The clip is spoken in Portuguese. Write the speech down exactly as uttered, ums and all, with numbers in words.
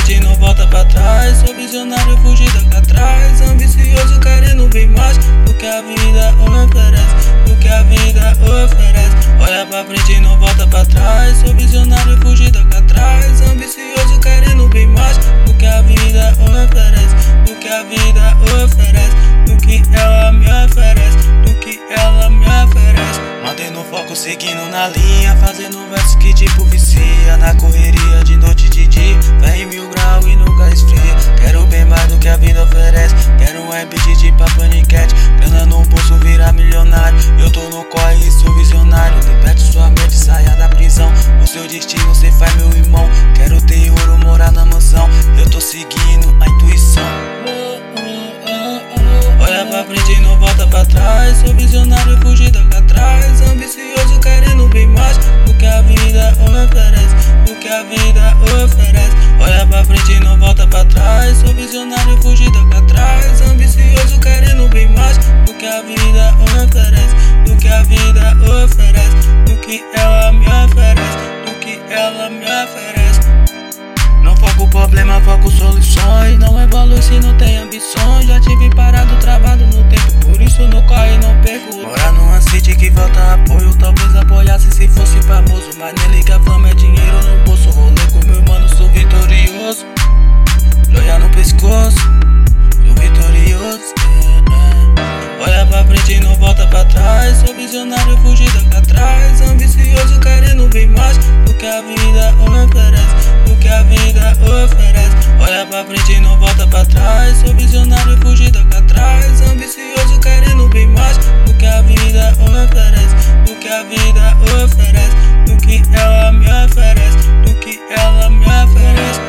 frente, não volta pra trás. Sou visionário, fugido atrás. Ambicioso, querendo bem mais do que a vida oferece, do que a vida oferece. Olha pra frente, não volta pra trás. Sou visionário, fugido atrás. Ambicioso, querendo bem mais do que a vida oferece, do que a vida oferece, do que ela me oferece, do que ela me oferece. Mantendo o foco, seguindo na linha, fazendo verso que tipo vicia. Na correria de noite e de dia, vem em mil graus e nunca esfria. Quero bem mais do que a vida oferece, quero um repeat de papo paniquete. Grana no bolso, virar milionário. Eu tô no corre e sou visionário. Liberte sua mente, saia da prisão. O seu destino, cê faz, meu irmão. Quero ter ouro, morar na mansão. Eu tô seguindo a intuição. Olha pra frente e não volta pra trás. Sou visionário, fugido atrás. Ambicioso, querendo bem mais do que a vida oferece, do que a vida oferece. Olha pra frente e não volta pra trás. Sou visionário, fugido atrás. Ambicioso, querendo bem mais do que a vida oferece, do que a vida oferece, do que ela me oferece, do que ela me oferece. Não foco problema, foco soluções. Não evolui se não tem ambições. Já tive parado, travado no tempo, por isso não corre, não perco. Morar numa city que falta apoio, talvez apoiasse se fosse famoso. Mas nem liga, fama é dinheiro no bolso. Rolê com meu mano, sou vitorioso. Joia no pescoço, sou vitorioso. é, é. Olha pra frente e não volta pra trás. Sou visionário, fugido atrás. Ambicioso, querendo bem mais do que a vida oferece, do que a vida oferece. Olha pra frente e não volta pra trás. Sou visionário, fugido atrás. Ambicioso, querendo bem mais do que a vida oferece, do que a vida oferece, do que ela me oferece, do que ela me oferece.